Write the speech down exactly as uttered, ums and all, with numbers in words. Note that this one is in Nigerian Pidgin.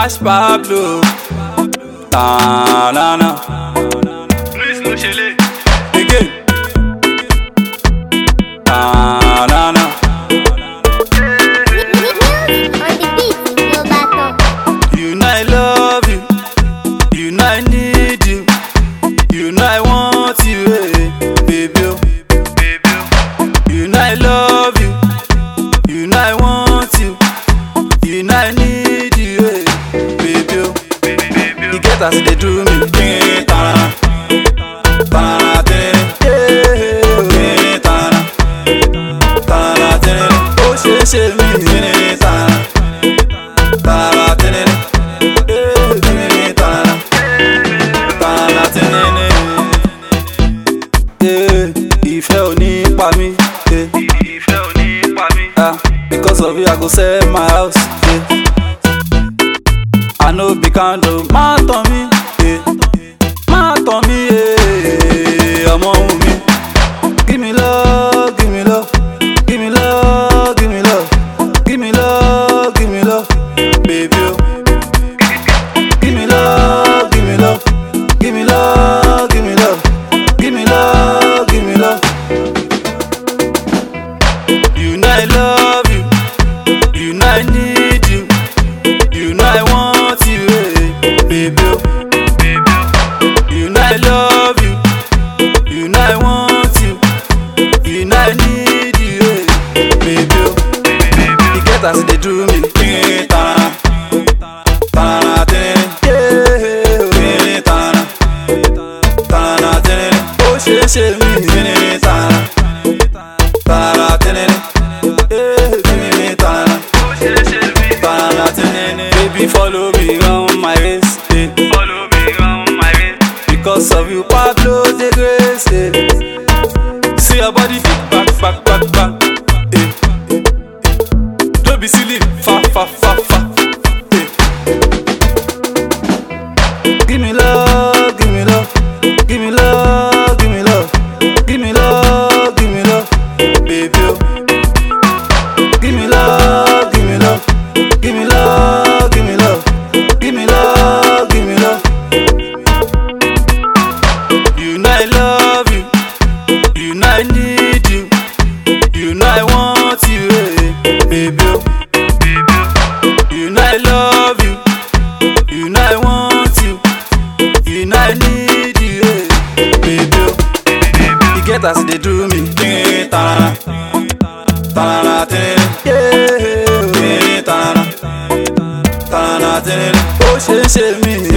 Cash Pablo. Ta-na-na. Luis Luchele. Again. Ta-na-na. On the beat, Lobato. You know I love you. You know I need you. You know I want you, eh, baby. oh. You know I love you. You know I want you. You know I need you, eh, baby. oh. You get as they do me. Eh, ta-na-na. Ta-na-na, ta-na-na. Eh, ta-na-na. Ta-na-na, ta-na-na. Oh, she, she, me. Eh, ta-na-na. Ta-na-na, ta-na-na. Eh, ta-na-na, ta-na-na. Ta-na-na, ta-na-na. Eh, ìfẹ́ ò ní pa mí. Eh. Ìfẹ́ ò ní pa mí. Ah, because of you, I go sell my house. Yeah. I know be candle, má tàn mí. Yeah. Má tàn mí, yeah. Ọmọ ohun mi. Give me love, give me love, give me love, give me love, give me love, give me love, baby. oh. Give me love, give me love, give me love, give me love, give me love, give me love. You know I love you. You know I need you. You know I want you, eh, baby. oh. You know I love you. You know I want you. You know I need you, eh, baby. oh. You get as they do me. Eh, ta-na-na. Ta-na-na, ta-na-na. Yeah, eh, ta-na-na. Ta-na-na, ta-na-na. Oh, she, she, me. Eh, ta-na-na. Ta-na-na, ta-na-na. Eh, ta-na-na, ta-na-na. Ta-na-na, ta-na-na. Baby, follow me round my waist, eh. Follow me round my way. Because of you, Pablo the grace, eh. See your body big back, back, back, back, eh. Don't be silly, fa, fa, fa, fa, eh. Give me love, give me love, give me love, give me love, give me love, give me love, baby. oh. Give me love, give me love, give me love, give me love, give me love, give me love. You know I love you. You know I need you. You know I want you, eh, baby. oh. You know I love you. You know I want you. You know I need you, eh, baby. oh. You get as they do me. Eh, ta-na-na. Ta-na-na, ta-na-na. Yeah, eh, ta-na-na. Ta-na-na, ta-na-na. Oh, she, she, me.